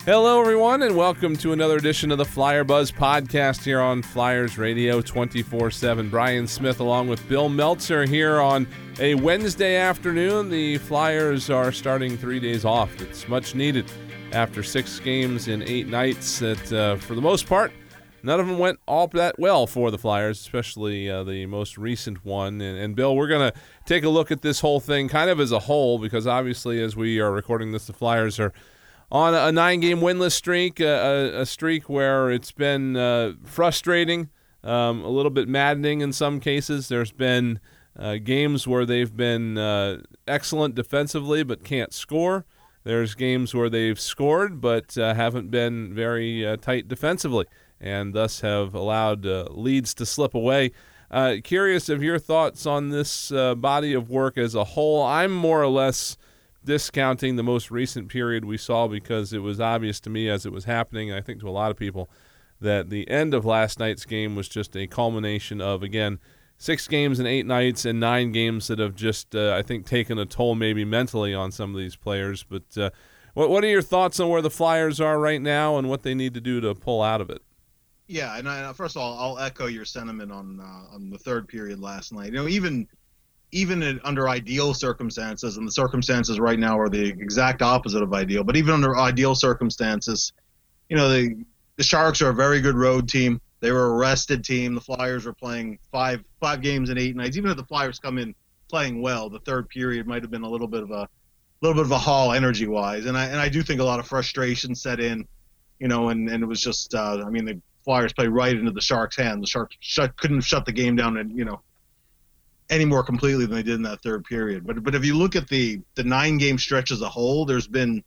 Hello, everyone, and welcome to another edition of the Flyer Buzz podcast here on Flyers Radio 24/7. Brian Smith along with Bill Meltzer here on a Wednesday afternoon. The Flyers are starting 3 days off. It's much needed after 6 games in 8 nights that, for the most part, none of them went all that well for the Flyers, especially the most recent one. And Bill, we're going to take a look at this whole thing kind of as a whole because obviously as we are recording this, the Flyers are on a 9-game winless streak, a streak where it's been frustrating, a little bit maddening in some cases. There's been games where they've been excellent defensively but can't score. There's games where they've scored but haven't been very tight defensively and thus have allowed leads to slip away. Curious of your thoughts on this body of work as a whole. I'm more or less discounting the most recent period we saw because it was obvious to me as it was happening, and I think to a lot of people, that the end of last night's game was just a culmination of, again, 6 games in 8 nights and 9 games that have just, I think, taken a toll maybe mentally on some of these players. But what are your thoughts on where the Flyers are right now and what they need to do to pull out of it? Yeah, and first of all, I'll echo your sentiment on the third period last night. You know, even under ideal circumstances, and the circumstances right now are the exact opposite of ideal, but even under ideal circumstances, you know, the Sharks are a very good road team. They were a rested team. The Flyers were playing five games in 8 nights. Even if the Flyers come in playing well, the third period might have been a little bit of a haul energy wise, and I do think a lot of frustration set in, you know, and it was just the Flyers played right into the Sharks' hand. The Sharks couldn't shut the game down, and you know, any more completely than they did in that third period. But if you look at the 9-game stretch as a whole, there have been,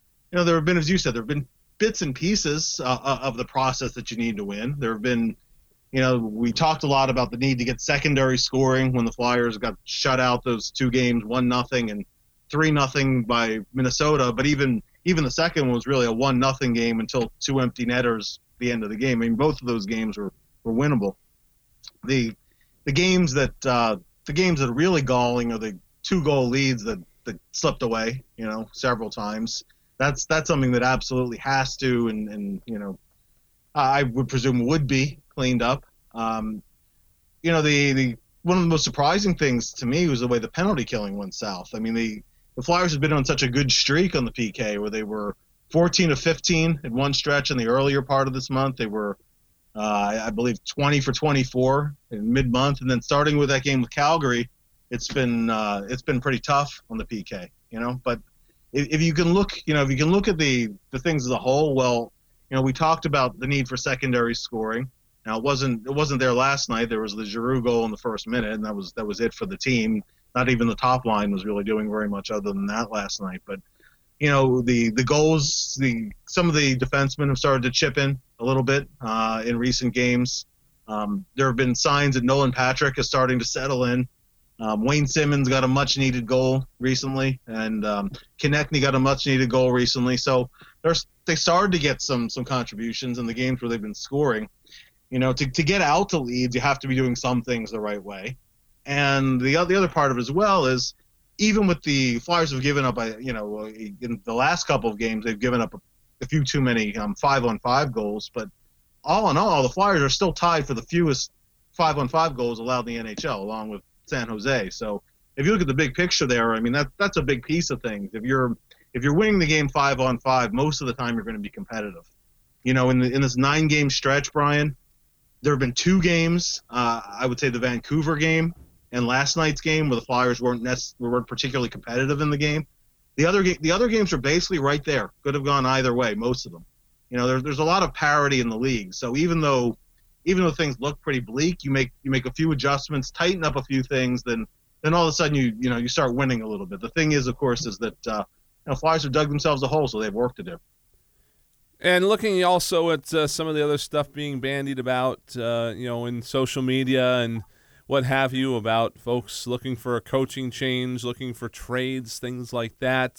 as you said, there have been bits and pieces of the process that you need to win. There have been, you know, we talked a lot about the need to get secondary scoring when the Flyers got shut out those 2 games, 1-0 and 3-0 by Minnesota. But even the second one was really a 1-0 game until 2 empty netters at the end of the game. I mean, both of those games were winnable. The games that are really galling are the 2-goal leads that slipped away, you know, several times. That's something that absolutely has to and you know, I would presume would be cleaned up. You know, the one of the most surprising things to me was the way the penalty killing went south. I mean, the Flyers have been on such a good streak on the PK where they were 14 of 15 in one stretch in the earlier part of this month. They were I believe 20 for 24 in mid-month, and then starting with that game with Calgary, it's been pretty tough on the PK, you know. But if you can look, you know, if you can look at the things as a whole, well, you know, we talked about the need for secondary scoring. Now it wasn't there last night. There was the Giroux goal in the first minute, and that was it for the team. Not even the top line was really doing very much other than that last night. But you know, the goals, some of the defensemen have started to chip in a little bit in recent games. There have been signs that Nolan Patrick is starting to settle in. Wayne Simmons got a much-needed goal recently, and Konechny got a much-needed goal recently. So they started to get some contributions in the games where they've been scoring. You know, to get out to leads, you have to be doing some things the right way. And the other part of it as well is, even with the Flyers have given up, you know, in the last couple of games, they've given up a few too many 5-on-5 goals. But all in all, the Flyers are still tied for the fewest 5-on-5 goals allowed in the NHL, along with San Jose. So if you look at the big picture there, I mean, that's a big piece of things. If you're winning the game 5-on-5, most of the time you're going to be competitive. You know, in this 9-game stretch, Brian, there have been 2 games. I would say the Vancouver game and last night's game where the Flyers weren't particularly competitive in the game. The other games are basically right there. Could have gone either way, most of them. You know, there's a lot of parity in the league. So even though things look pretty bleak, you make a few adjustments, tighten up a few things, then all of a sudden you start winning a little bit. The thing is, of course, is that Flyers have dug themselves a hole, so they have work to do. And looking also at some of the other stuff being bandied about, in social media and what have you, about folks looking for a coaching change, looking for trades, things like that.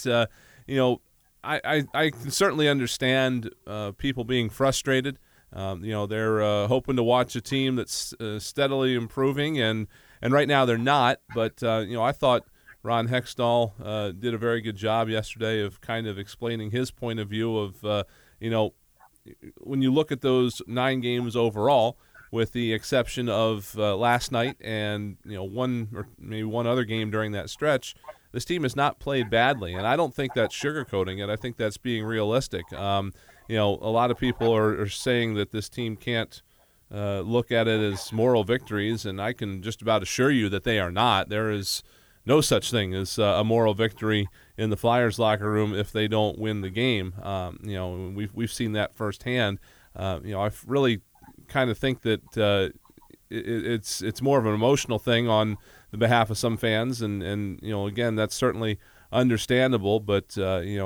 I can certainly understand people being frustrated. They're hoping to watch a team that's steadily improving, and right now they're not. But I thought Ron Hextall did a very good job yesterday of kind of explaining his point of view of when you look at those 9 games overall, with the exception of last night and one or maybe one other game during that stretch, this team has not played badly, and I don't think that's sugarcoating it. I think that's being realistic. A lot of people are saying that this team can't look at it as moral victories, and I can just about assure you that they are not. There is no such thing as a moral victory in the Flyers locker room if they don't win the game. We've seen that firsthand. I really kind of think that it's more of an emotional thing on the behalf of some fans, and again, that's certainly understandable, but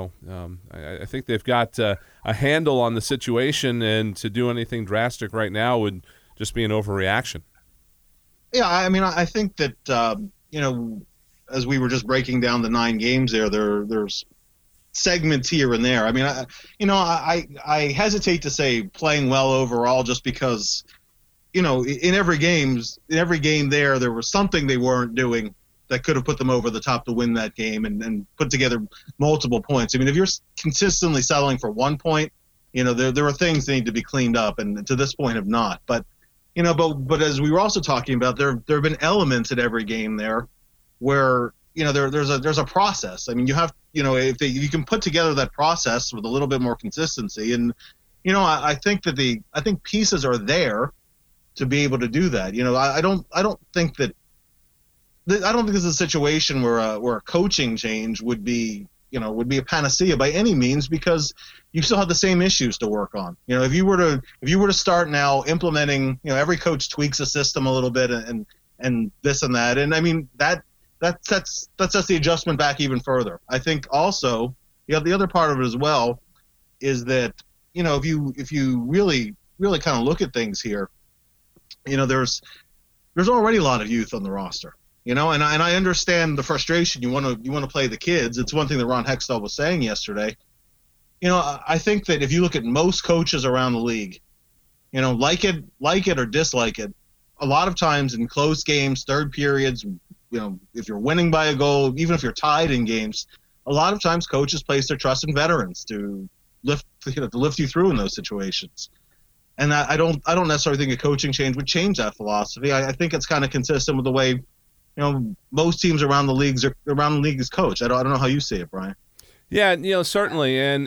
I think they've got a handle on the situation, and to do anything drastic right now would just be an overreaction. Yeah, I mean, I think that as we were just breaking down the 9 games there's segments here and there. I mean, I hesitate to say playing well overall, just because in every game there was something they weren't doing that could have put them over the top to win that game and put together multiple points. I mean, if you're consistently settling for 1 point, there are things that need to be cleaned up, and to this point have not. But but as we were also talking about, there have been elements at every game there where there's a process. I mean, you have if you can put together that process with a little bit more consistency, and I think pieces are there to be able to do that. I don't think this is a situation where a coaching change would be a panacea by any means, because you still have the same issues to work on. If you were to start now implementing, every coach tweaks a system a little bit and this and that, and I mean that sets the adjustment back even further. I think also the other part of it as well is that if you really kind of look at things here, there's already a lot of youth on the roster. And I understand the frustration. You want to play the kids. It's one thing that Ron Hextall was saying yesterday. I think that if you look at most coaches around the league, like it or dislike it, a lot of times in close games, third periods, if you're winning by a goal, even if you're tied in games, a lot of times coaches place their trust in veterans to lift you through in those situations. And I don't necessarily think a coaching change would change that philosophy. I think it's kind of consistent with the way most teams around the league is coached. I don't know how you see it, Brian. Yeah, certainly, and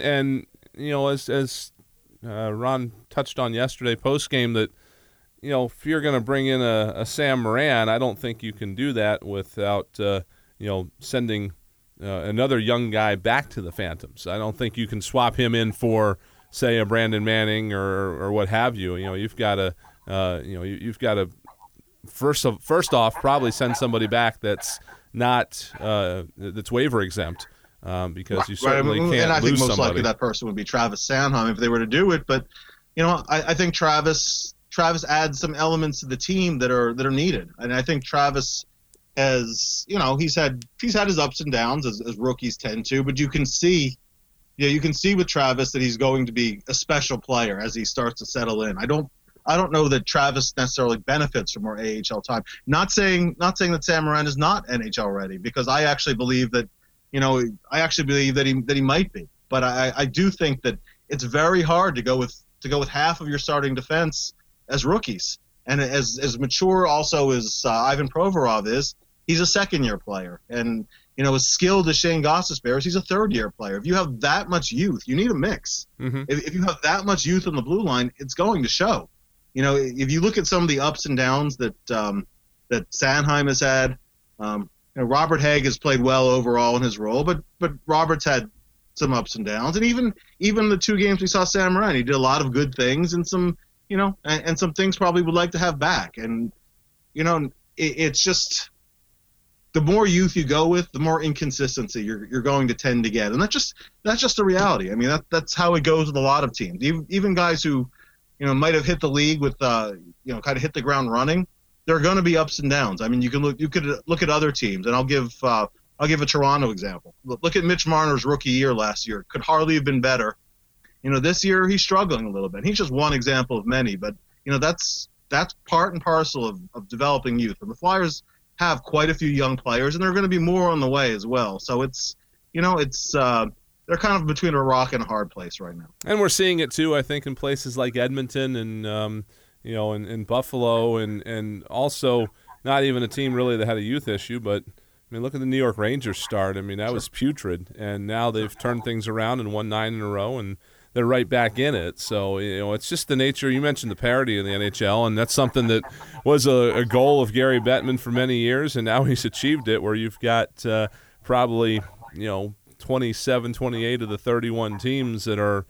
as Ron touched on yesterday post game, that if you're going to bring in a Sam Moran, I don't think you can do that without sending another young guy back to the Phantoms. I don't think you can swap him in for, say, a Brandon Manning or what have you. You've got to first off probably send somebody back that's not that's waiver exempt, because you certainly can't lose somebody. And I think most likely that person would be Travis Sanheim if they were to do it. But I think Travis adds some elements to the team that are needed, and I think Travis has he's had his ups and downs as rookies tend to, but you can see with Travis that he's going to be a special player as he starts to settle in. I don't know that Travis necessarily benefits from more AHL time. Not saying that Sam Moran is not NHL ready, because I actually believe that he might be. But I do think that it's very hard to go with half of your starting defense as rookies. And as mature also as Ivan Provorov is, he's a second-year player. And as skilled as Shane Gostisbehere is, he's a third-year player. If you have that much youth, you need a mix. Mm-hmm. If you have that much youth on the blue line, it's going to show. If you look at some of the ups and downs that Sanheim has had, Robert Hägg has played well overall in his role, but Robert's had some ups and downs, and even the 2 games we saw Sam Moran, he did a lot of good things and some and some things probably would like to have back, and it's just the more youth you go with, the more inconsistency you're going to tend to get, and that's just the reality. I mean that's how it goes with a lot of teams, even guys who might have hit the league with, kind of hit the ground running. There are going to be ups and downs. I mean, you could look at other teams, and I'll give a Toronto example. Look at Mitch Marner's rookie year last year. Could hardly have been better. This year he's struggling a little bit. He's just one example of many, but that's part and parcel of developing youth. And the Flyers have quite a few young players, and there are going to be more on the way as well. So it's they're kind of between a rock and a hard place right now. And we're seeing it too, I think, in places like Edmonton and in Buffalo, and also not even a team really that had a youth issue, but I mean, look at the New York Rangers start. I mean, that was putrid, and now they've turned things around and won 9 in a row, and they're right back in it. So, it's just the nature. You mentioned the parity in the NHL, and that's something that was a goal of Gary Bettman for many years, and now he's achieved it, where you've got probably, 27, 28 of the 31 teams that are,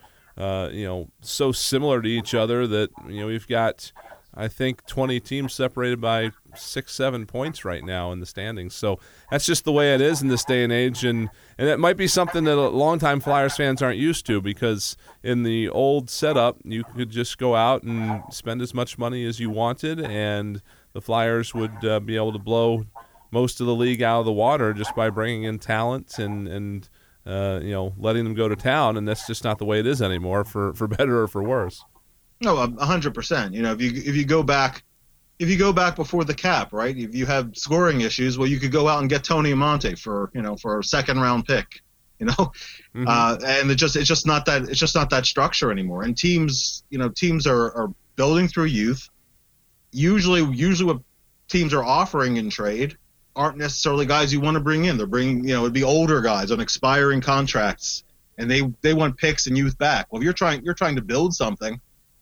so similar to each other that, we've got, I think, 20 teams separated by 6-7 points right now in the standings. So that's just the way it is in this day and age, and it might be something that longtime Flyers fans aren't used to, because in the old setup, you could just go out and spend as much money as you wanted, and the Flyers would be able to blow most of the league out of the water just by bringing in talent and letting them go to town, and that's just not the way it is anymore, for better or for worse. No, 100%. If you go back before the cap, right? If you have scoring issues, well, you could go out and get Tony Amonte for a second round pick, Mm-hmm. And it's just not that structure anymore. And teams are building through youth. Usually what teams are offering in trade aren't necessarily guys you want to bring in. They're bringing, it'd be older guys on expiring contracts, and they want picks and youth back. Well, if you're trying to build something,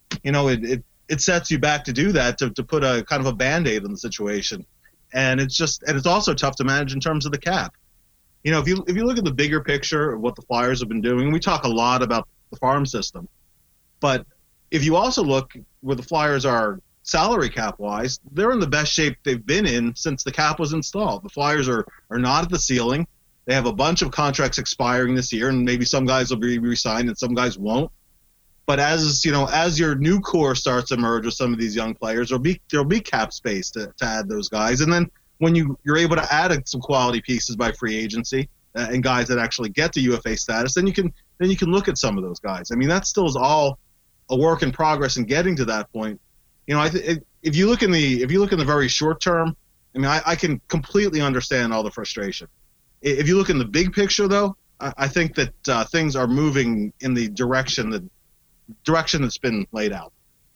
it sets you back to do that, to put a kind of a Band-Aid on the situation. And it's also tough to manage in terms of the cap. If you look at the bigger picture of what the Flyers have been doing, we talk a lot about the farm system, but if you also look where the Flyers are salary cap wise, they're in the best shape they've been in since the cap was installed. The Flyers are not at the ceiling. They have a bunch of contracts expiring this year, and maybe some guys will be re-signed and some guys won't. But as your new core starts to emerge with some of these young players, there'll be cap space to add those guys. And then when you're able to add some quality pieces by free agency and guys that actually get to UFA status, then you can look at some of those guys. I mean, that still is all a work in progress in getting to that point. If you look in the very short term, I mean, I can completely understand all the frustration. If you look in the big picture, though, I think that things are moving in the direction that's been laid out.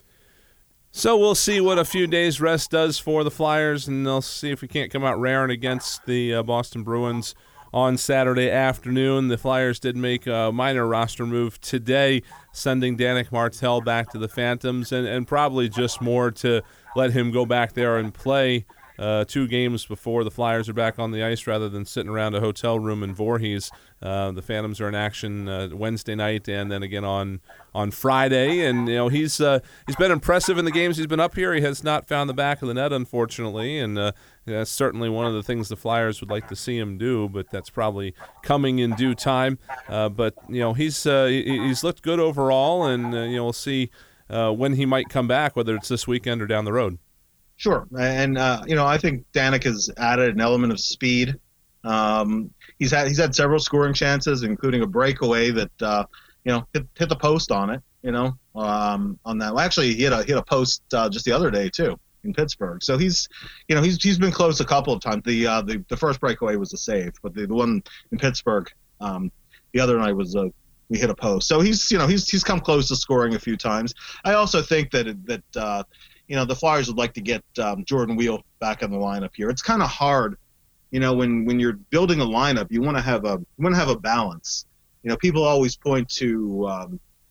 So we'll see what a few days rest does for the Flyers, and they'll see if we can't come out raring against the Boston Bruins on Saturday afternoon. The Flyers did make a minor roster move today, sending Danik Martel back to the Phantoms, and probably just more to let him go back there and play 2 games before the Flyers are back on the ice, rather than sitting around a hotel room in Voorhees. The Phantoms are in action Wednesday night and then again on Friday, and he's been impressive in the games he's been up here. He has not found the back of the net, unfortunately, and that's certainly one of the things the Flyers would like to see him do, but that's probably coming in due time. But he's looked good overall, and we'll see when he might come back, whether it's this weekend or down the road. Sure, and I think Danik has added an element of speed. He's had several scoring chances, including a breakaway that hit the post on it. On that. Well, actually, he hit a post just the other day too in Pittsburgh. So he's been close a couple of times. The first breakaway was a save, but the one in Pittsburgh, the other night was we hit a post. So he's come close to scoring a few times. I also think that the Flyers would like to get Jordan Weal back in the lineup here. It's kind of hard, when you're building a lineup, you want to have a balance. People always point to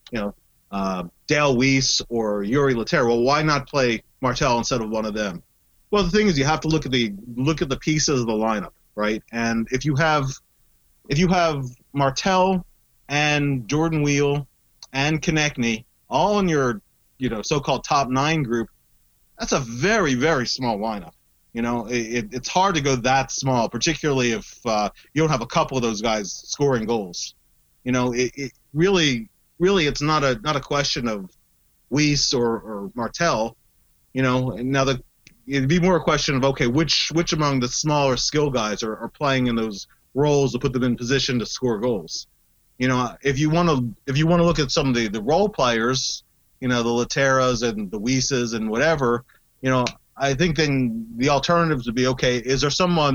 Dale Weiss or Yuri Laterra. Well, why not play Martel instead of one of them? Well, the thing is, you have to look at the pieces of the lineup, right? And if you have Martel and Jordan Weal and Konechny all in your so-called top 9 group, that's a very, very small lineup. It's hard to go that small, particularly if you don't have a couple of those guys scoring goals. It really, it's not a question of Weiss or Martel. Now it'd be more a question of, okay, which among the smaller skill guys are playing in those roles to put them in position to score goals. If you want to look at some of the role players, the Laterras and the Weisses and whatever, I think then the alternatives would be, okay, is there someone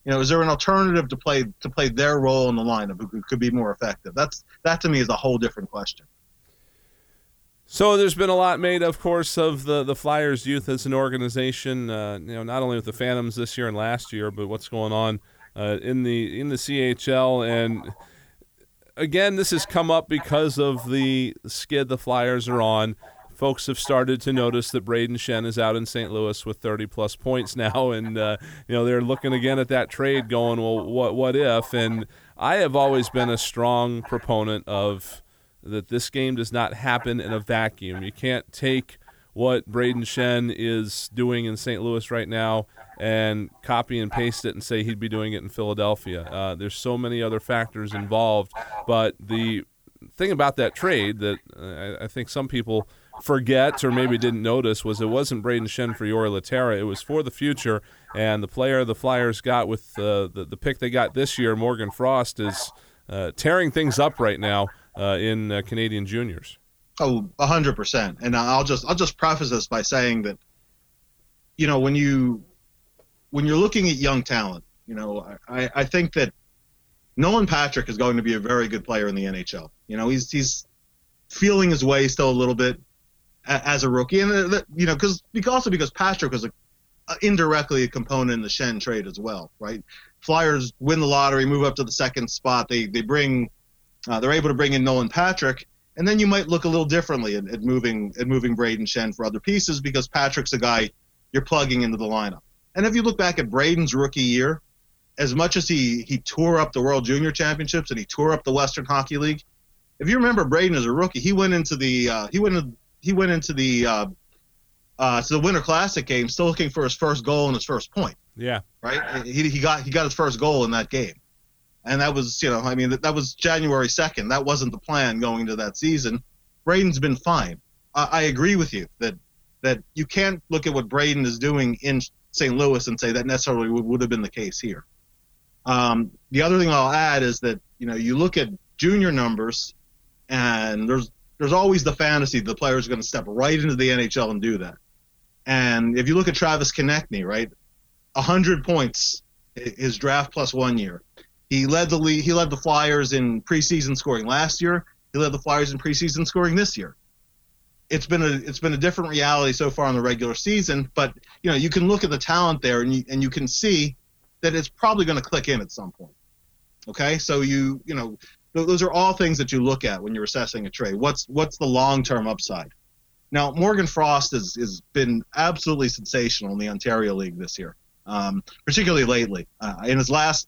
Is there an alternative to play their role in the lineup who could be more effective? That to me is a whole different question. So there's been a lot made, of course, of the Flyers youth as an organization. Not only with the Phantoms this year and last year, but what's going on in the CHL. And again, this has come up because of the skid the Flyers are on. Folks have started to notice that Brayden Schenn is out in St. Louis with 30-plus points now, and they're looking again at that trade going, well, what if? And I have always been a strong proponent of that this game does not happen in a vacuum. You can't take what Brayden Schenn is doing in St. Louis right now and copy and paste it and say he'd be doing it in Philadelphia. There's so many other factors involved, but the thing about that trade that I think some people forget or maybe didn't notice was it wasn't Brayden Schenn for Jori Lehtera. It was for the future, and the player the Flyers got with the pick they got this year, Morgan Frost, is tearing things up right now in Canadian juniors. Oh, 100%. And I'll just preface this by saying that, when you're looking at young talent, I think that Nolan Patrick is going to be a very good player in the NHL. He's feeling his way still a little bit as a rookie, and because Patrick was indirectly a component in the Schenn trade as well, right? Flyers win the lottery, move up to the second spot. They're able to bring in Nolan Patrick, and then you might look a little differently at moving Brayden Schenn for other pieces because Patrick's a guy you're plugging into the lineup. And if you look back at Brayden's rookie year, as much as he tore up the World Junior Championships and he tore up the Western Hockey League, if you remember Brayden as a rookie, he went into the Winter Classic game still looking for his first goal and his first point. Yeah. Right? He got his first goal in that game. And that was, that was January 2nd. That wasn't the plan going into that season. Brayden's been fine. I agree with you that you can't look at what Brayden is doing in St. Louis and say that necessarily would have been the case here. The other thing I'll add is that, you look at junior numbers and there's always the fantasy that the player is going to step right into the NHL and do that. And if you look at Travis Konechny, right, 100 points his draft plus 1 year. He led the league. He led the Flyers in preseason scoring last year. He led the Flyers in preseason scoring this year. It's been a different reality so far in the regular season, but you can look at the talent there and you can see that it's probably going to click in at some point. Okay, so those are all things that you look at when you're assessing a trade. What's the long-term upside? Now, Morgan Frost has been absolutely sensational in the Ontario League this year, particularly lately. In his last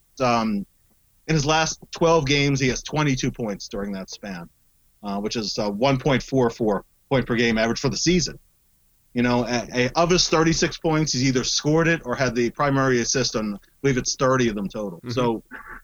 12 games, he has 22 points during that span, which is 1.44 point per game average for the season. Of his 36 points, he's either scored it or had the primary assist on, I believe it's 30 of them total. Mm-hmm. So,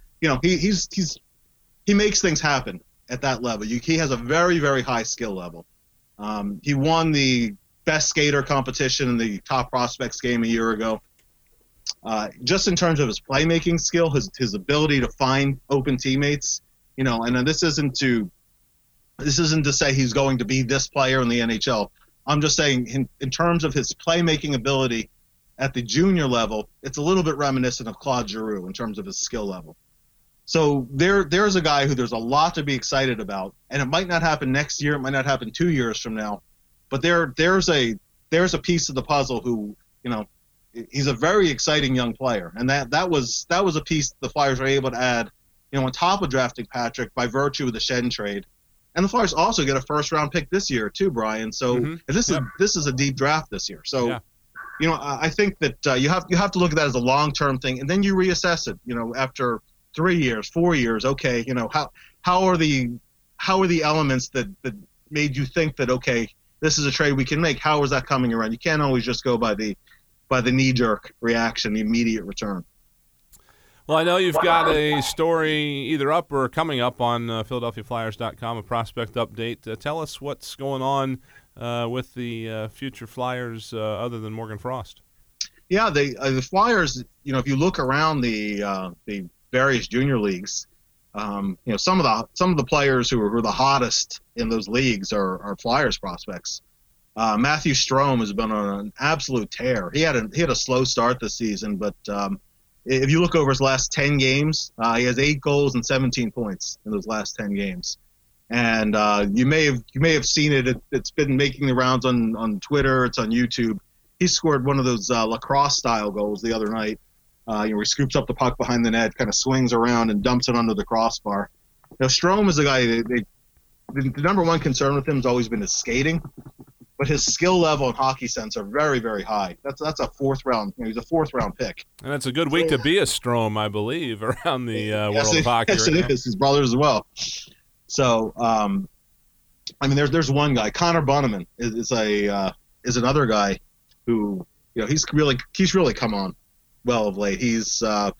he makes things happen at that level. He has a very, very high skill level. He won the best skater competition in the Top Prospects game a year ago. Just in terms of his playmaking skill, his ability to find open teammates, and this isn't to say he's going to be this player in the NHL. I'm just saying in terms of his playmaking ability at the junior level, it's a little bit reminiscent of Claude Giroux in terms of his skill level. So there's a guy who there's a lot to be excited about, and it might not happen next year, it might not happen 2 years from now, but there's a piece of the puzzle who, he's a very exciting young player, and that was a piece the Flyers were able to add, on top of drafting Patrick by virtue of the Schenn trade. And the Flyers also get a first-round pick this year too, Brian. So this is a deep draft this year. So, I think that you have to look at that as a long-term thing, and then you reassess it. After 3 years, 4 years. Okay, how are the elements that made you think that this is a trade we can make? How is that coming around? You can't always just go by the knee-jerk reaction, the immediate return. Well, I know you've got a story either up or coming up on PhiladelphiaFlyers.com, a prospect update. Tell us what's going on with the future Flyers other than Morgan Frost. Yeah, the Flyers, if you look around the various junior leagues, some of the players who are the hottest in those leagues are Flyers prospects. Matthew Strome has been on an absolute tear. He had a slow start this season, but if you look over his last 10 games, he has 8 goals and 17 points in those last 10 games. And you may have seen it. It's been making the rounds on Twitter. It's on YouTube. He scored one of those lacrosse style goals the other night. He scoops up the puck behind the net, kind of swings around and dumps it under the crossbar. Now Strome is a guy. The number one concern with him has always been his skating, but his skill level and hockey sense are very, very high. That's a 4th round. He's a 4th round pick. And it's a good week to be a Strome, I believe, around the world of hockey. Yes, it is. His brothers as well. So, there's one guy. Connor Bunnaman is another guy who, he's really come on well of late. He's a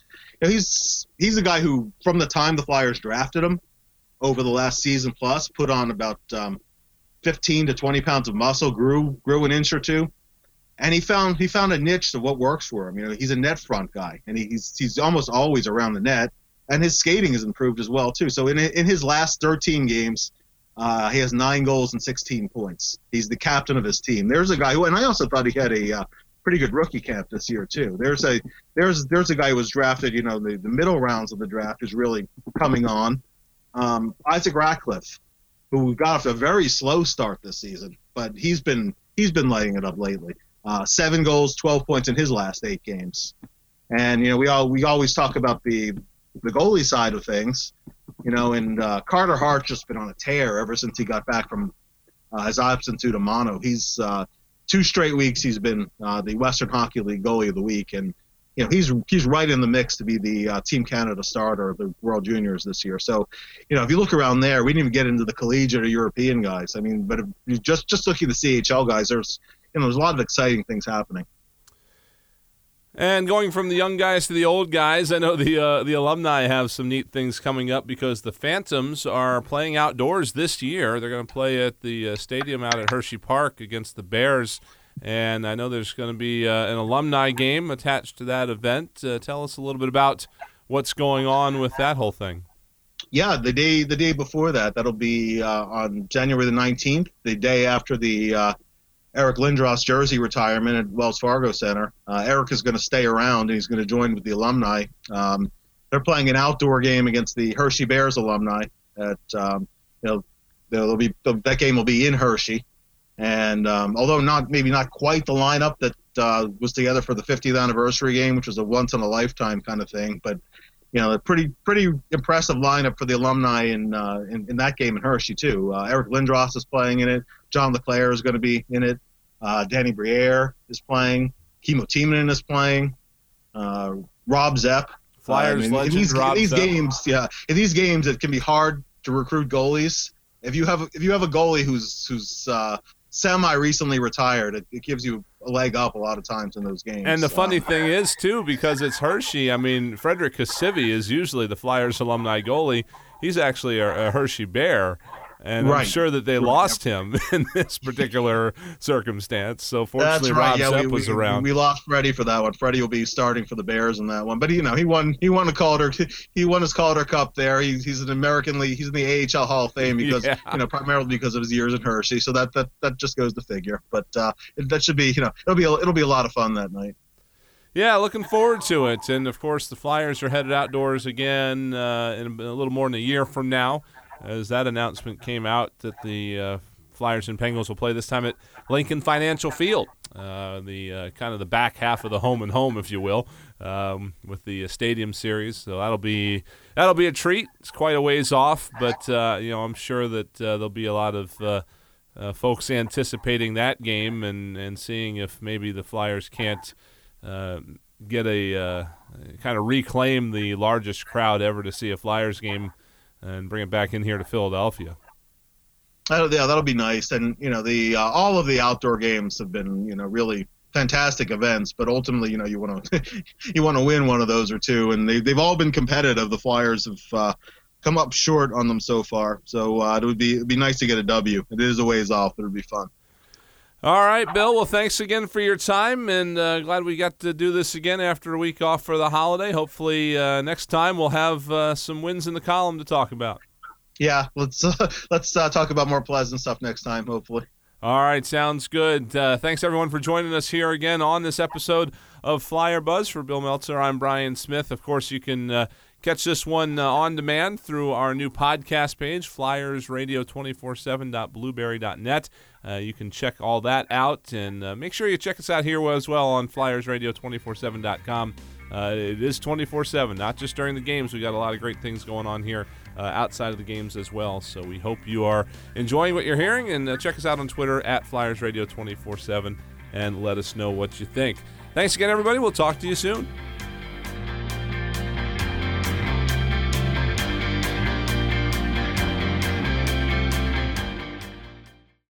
guy who, from the time the Flyers drafted him, over the last season plus, put on about 15 to 20 pounds of muscle, grew an inch or two, and he found a niche of what works for him. He's a net front guy, and he's almost always around the net, and his skating has improved as well too. So in his last 13 games, he has 9 goals and 16 points. He's the captain of his team. There's a guy who, and I also thought he had a pretty good rookie camp this year too. There's a guy who was drafted, the middle rounds of the draft, is really coming on. Isaac Ratcliffe, who got off a very slow start this season, but he's been lighting it up lately. 7 goals, 12 points in his last 8 games. And we always talk about the goalie side of things, and Carter Hart's just been on a tear ever since he got back from his absence due to mono. He's 2 straight weeks he's been the Western Hockey League goalie of the week, and he's right in the mix to be the Team Canada starter of the World Juniors this year. So, if you look around there, we didn't even get into the collegiate or European guys. But if you just looking at the CHL guys, there's a lot of exciting things happening. And going from the young guys to the old guys, I know the alumni have some neat things coming up because the Phantoms are playing outdoors this year. They're going to play at the stadium out at Hershey Park against the Bears. And I know there's going to be an alumni game attached to that event. Tell us a little bit about what's going on with that whole thing. Yeah, the day before that'll be on January the 19th, the day after the Eric Lindros jersey retirement at Wells Fargo Center. Eric is going to stay around, and he's going to join with the alumni. They're playing an outdoor game against the Hershey Bears alumni. That game will be in Hershey. And although maybe not quite the lineup that was together for the 50th anniversary game, which was a once-in-a-lifetime kind of thing, but a pretty impressive lineup for the alumni in that game in Hershey too. Eric Lindros is playing in it. John LeClaire is going to be in it. Danny Briere is playing. Kimmo Timonen is playing. Rob Zepp. Flyers legend Rob Zepp. In these games, it can be hard to recruit goalies. If you have a goalie who's semi-recently retired, it gives you a leg up a lot of times in those games. And the funny thing is, too, because it's Hershey, Frederick Kasivi is usually the Flyers alumni goalie. He's actually a Hershey Bear, and right. I'm sure that they lost him in this particular circumstance. So fortunately, Rob Zepp was around. We lost Freddie for that one. Freddie will be starting for the Bears in that one. But he won the Calder. He won his Calder Cup there. He's an American League. He's in the AHL Hall of Fame because primarily because of his years in Hershey. So that just goes to figure. But that should be it'll be a lot of fun that night. Yeah, looking forward to it. And of course, the Flyers are headed outdoors again in a little more than a year from now, as that announcement came out that the Flyers and Penguins will play this time at Lincoln Financial Field, the kind of the back half of the home and home, if you will, with the Stadium Series. So that'll be a treat. It's quite a ways off, but I'm sure that there'll be a lot of folks anticipating that game and seeing if maybe the Flyers can't get a kind of reclaim the largest crowd ever to see a Flyers game and bring it back in here to Philadelphia. That'll be nice. And all of the outdoor games have been really fantastic events, but ultimately you want to win one of those or two, and they've all been competitive. The Flyers have come up short on them so far, so it'd be nice to get a W. It is a ways off, but it'd be fun. All right, Bill. Well, thanks again for your time, and glad we got to do this again after a week off for the holiday. Hopefully next time we'll have some wins in the column to talk about. Yeah, let's talk about more pleasant stuff next time, hopefully. All right, sounds good. Thanks, everyone, for joining us here again on this episode of Flyer Buzz. For Bill Meltzer, I'm Brian Smith. Of course, you can catch this one on demand through our new podcast page, flyersradio247.blueberry.net. You can check all that out, and make sure you check us out here as well on flyersradio247.com. It is 24/7, not just during the games. We got a lot of great things going on here outside of the games as well. So we hope you are enjoying what you're hearing, and check us out on Twitter at FlyersRadio247 and let us know what you think. Thanks again, everybody. We'll talk to you soon.